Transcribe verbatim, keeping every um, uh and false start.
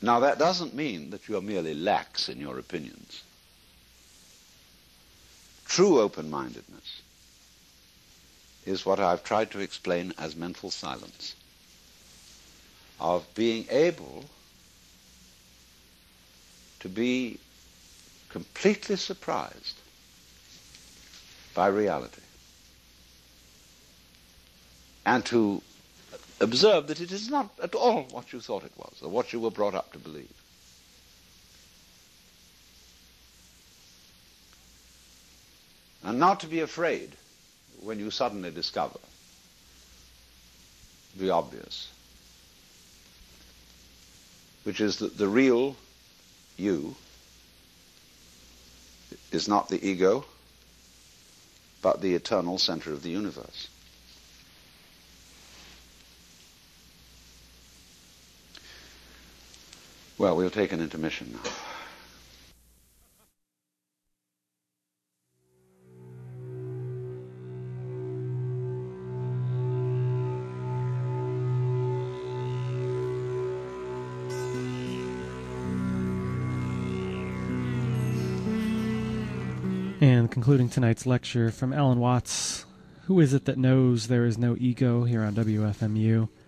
Now, that doesn't mean that you are merely lax in your opinions. True open-mindedness is what I've tried to explain as mental silence, of being able to be completely surprised by reality and to observe that it is not at all what you thought it was or what you were brought up to believe. And not to be afraid when you suddenly discover the obvious, which is that the real you is not the ego, but the eternal center of the universe. Well, we'll take an intermission now. And concluding tonight's lecture from Alan Watts, Who Is It That Knows There Is No Ego, here on W F M U.